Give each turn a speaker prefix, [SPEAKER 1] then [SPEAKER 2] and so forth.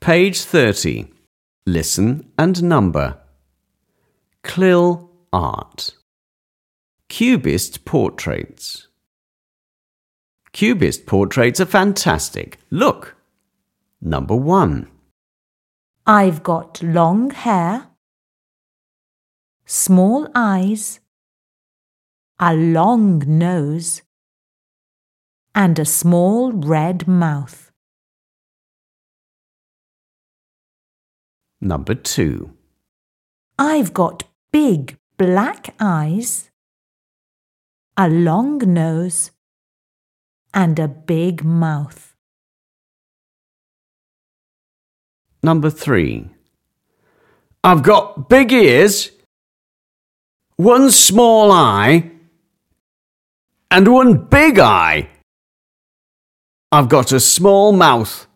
[SPEAKER 1] Page 30. Listen and number. Clill art. Cubist portraits. Cubist portraits are fantastic. Look. Number 1.
[SPEAKER 2] I've got long hair, small eyes, a long nose, and a small red mouth.
[SPEAKER 1] Number 2.
[SPEAKER 2] I've got big black eyes, a long nose, and a big mouth.
[SPEAKER 1] Number 3. I've got big ears, one small eye, and one big eye. I've got a small mouth.